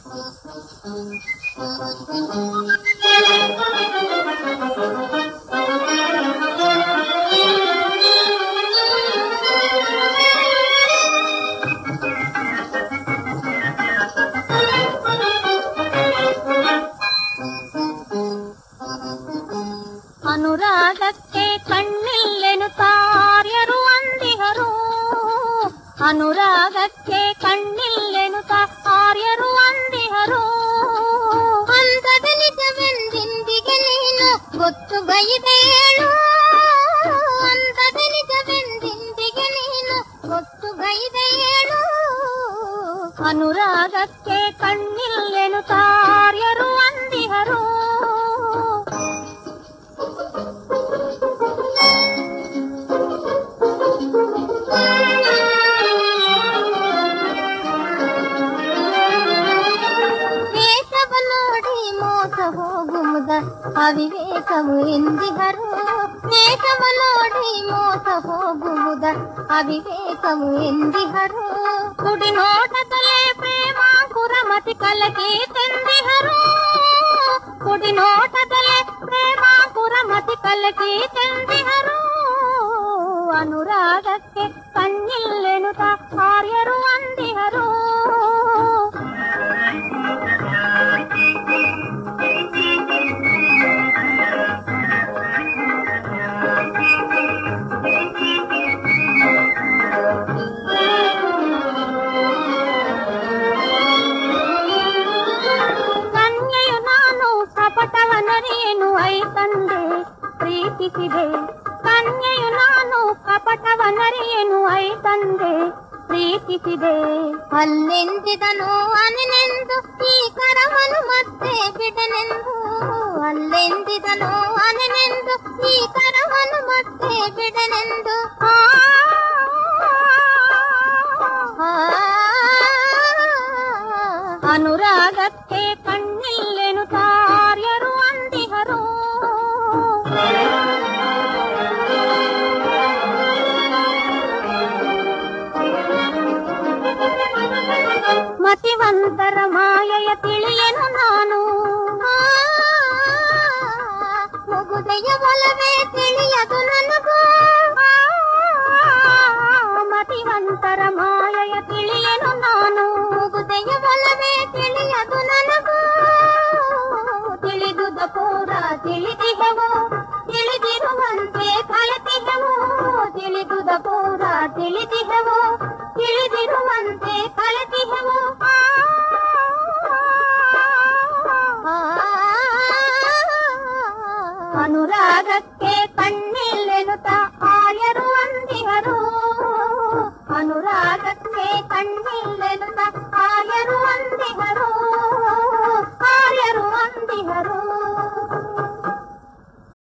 ಅನುರಾಗಕ್ಕೆ ಕಣ್ಣಿಲ್ಲೆನು ತಾರ್ಯರು ಅಂದಿಹರು, ಅನುರಾಗಕ್ಕೆ ಕಣ್ಣಿಲ್ಲೆನು ತಾರ್ಯರು ಅಂದಿಹರು. ಅಂದದ ನಿಜವೆಂದಿಂದಿಗೆ ನೀನು ಗೊತ್ತು ಗೈದೇಳು, ಅಂದದ ನಿಜವೆಂದಿಂದಿಗೆ ನೀನು ಗೊತ್ತು ಗೈದೇಳು. ಅನುರಾಗಕ್ಕೆ ಕಣ್ಣಿಲ್ಲೆನು ತಾರ್ಯರು ಅಂದಿಹರು. ಹೋಗುವುದ ಅವಿವೇಕವು ಎಂದಿಹರು, ವೇಷವು ನೋಡಿ ಮೋಸ ಹೋಗುವುದ ಅವಿವೇಕವು ಎಂದಿಹರು. ಕುಡಿ ನೋಟದಲ್ಲೇ ಪ್ರೇಮಾಂಕುರ ಮತಿ ಕಲಕಿ ತೆಂದಿಹರು, ಕುಡಿ ನೋಟದಲ್ಲೇ ಪ್ರೇಮಾಂಕುರ ಮತಿ ಕಲಕಿ ತೆಂದಿಹರು. ಅನುರಾಗಕ್ಕೆ ಕಣ್ಣಿಲ್ಲೆನು ತಾರ್ಯರು ಅಂದಿಹರು. ಕನ್ಯೆಯು ನಾನು ಕಪಟವನರಿಯೇನು ಐ ತಂದೆ ಪ್ರೀತಿಸಿದೆ, ಕನ್ಯೆಯು ನಾನು ಕಪಟವನರಿಯೇನು ಐ ತಂದೆ ಪ್ರೀತಿಸಿದೆ. ಅಲ್ಲೆಂದಿದನು ಅನೆನೆಂದು ಈ ಕರವನು ಮತ್ತೆ ಬಿಡನೆಂದು, ಅಲ್ಲೆಂದಿದನು ಅನೆನೆಂದು ಈ ಕರವನು ಮತ್ತೆ ಬಿಡನೆಂದು. ಅನುರಾಗಕ್ಕೆ ಕಣ್ಣಿಲ್ಲೆನು ತಾರ್ಯರು ಅಂದಿಹರು. ಮತಿವಂತರ ಮಾಯೆಯ ತಿಳಿಯನು ನಾನು, ಮುಗುದೆಯ ಬಲವೇ ತಿಳಿಯದು ನನಗೂ. ಮತಿವಂತರ ಮಾಯೆಯ ತಿಳಿಯನು ನಾನು, ಮುಗುದೆಯ ಬಲವೇ ತಿಳಿಯದು ನನಗೂ. ತಿಳಿದುದ ಪೂರ ತಿಳಿದಿಹೆವು, ತಿಳಿದಿರುವಂತೆ ಕಲಿತಿಹೆವು. ತಿಳಿದುದ ಪೂರ ತಿಳಿದಿಹೆವು, ತಿಳಿದಿರುವಂತೆ ಕಲಿತಿಹೆವು. ಅನುರಾಗಕ್ಕೆ ಕಣ್ಣಿಲ್ಲೆನು ತಾರ್ಯರು ಅಂದಿಹರು.